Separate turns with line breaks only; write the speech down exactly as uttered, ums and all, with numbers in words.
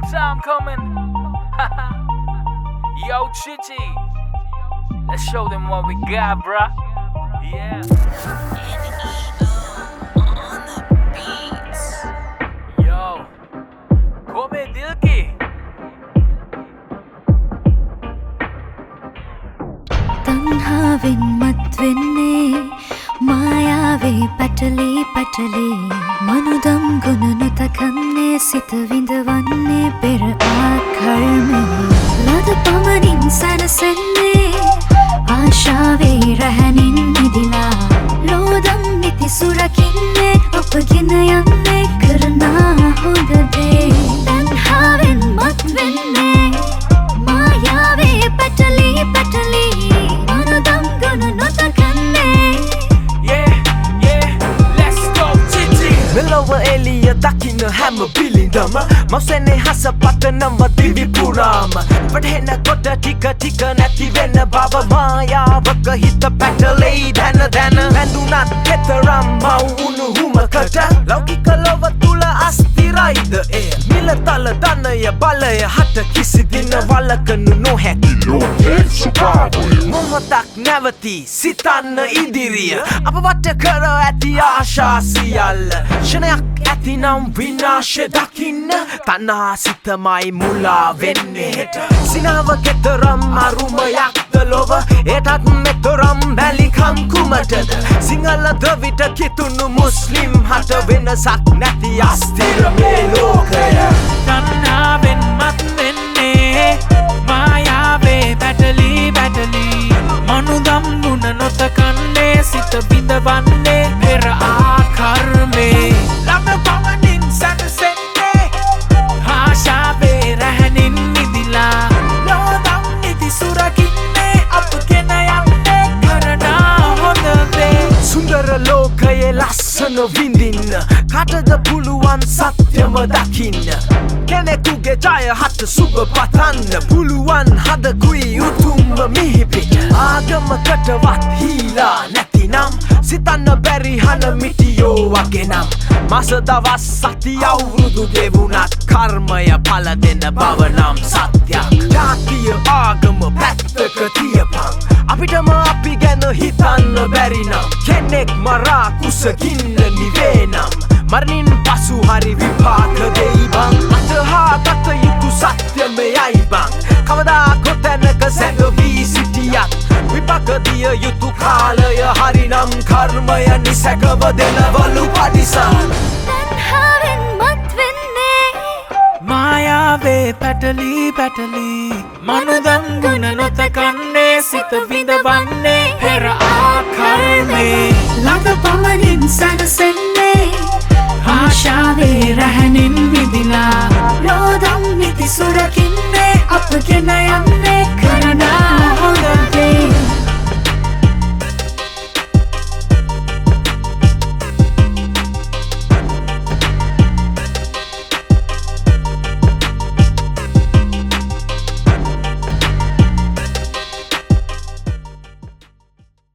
time coming. Yo, Chichi, let's show them what we got, bruh. Yeah. Yo, come dil ki.
තණ්හාවෙන් මත් වෙන්නේ මායාවේ පැටලී පැටලී මනුදම් ගුණ නොතකන්නේ සිත විඳවන්නේ පෙර ආකර්මේ ලද පමණින් සැනසෙන්නේ ආශාවේ රැහැනින් මිදිලා ලෝදම් නිති සුරකින්නේ ඔබගෙන යන්නේ කරනා හොඳ දේ තණ්හාවෙන් මත් වෙන්නේ මායාවේ පැටලී පැටලී
Melowa Elia dakina hamma bilindama Mausene hasa pata nama divi purama Padhena kota tika tika nati vena baba Maya vaka hita patalei dhana dhana Mandunat ketaram mau unu huma kata Laukika lova tula astiraida e Mila tala dana ya bala ya hata kisi dina Wala kanu no heki loke subabo Mohotak navati sitana idiriya Apa vata kara ati asha siyala Shanayak ඇති නම් විනාශය දකින්න තනා සිතමයි මුලා වෙන්නේ සිනාව කෙතරම් අරුමයක්ද ලොව එටත් මෙතරම් බැලිකම් කුමටද සිංහල ද්‍රවිඩ කිතුුණු මුස්ලිම් හට වෙනසක් නැති අස්තිර මේ ලෝකය
තණ්හාවෙන් මත් වෙන්නේ මායාවේ පැටලී පැටලී මනුදම් ගුණ නොතකන්නේ සිත බිඳවන්නේ පෙර ආකර්මේ ලෝකයේ ලස්සන විඳින්න කටද පුළුවන් සත්‍යම දකින්න කෙනෙකුගේ ජය හට සුබ පතන්න පුළුවන් හදකුයි උතුම්ම මිහිපිට ආගමකටවත් හීලා නැතිනම් සිතන්න බැරි හන මිටියෝ වගේ නම් මස දවස් සති අවුරුදු ගෙවුනත් කර්මය පල දෙන බව නම් සත්‍යයක් ජාතිය ආගම පැත්තක තියපන් අපිටම අපි ගැන හිතන්න බැරි නම් කෙනෙක් මරා කුසගින්න නිවේ නම් මරණින් පසු හරි විපාක දෙයි බං අතහා ගත යුතු සත්‍යමයයි බං කවදා කොතැනක සැඟවී සිටියත් විපාක දිය යුතු කාලය හරි නම් කර්මය නිසැකව දෙනවලු පරිසම්
තණ්හාවෙන් මත් වෙන්නේ
මායාවේ පැටලී පැටලී මනුදම් ගුණ නොතකන්නේ සිත විඳවන්නේ පෙර ආකර්මේ
ලද පමණින් සැනසෙන්නේ ආශාවේ රැහැනින් විදිලා ලෝදම් නිති සුරකින්නේ අපගෙන යන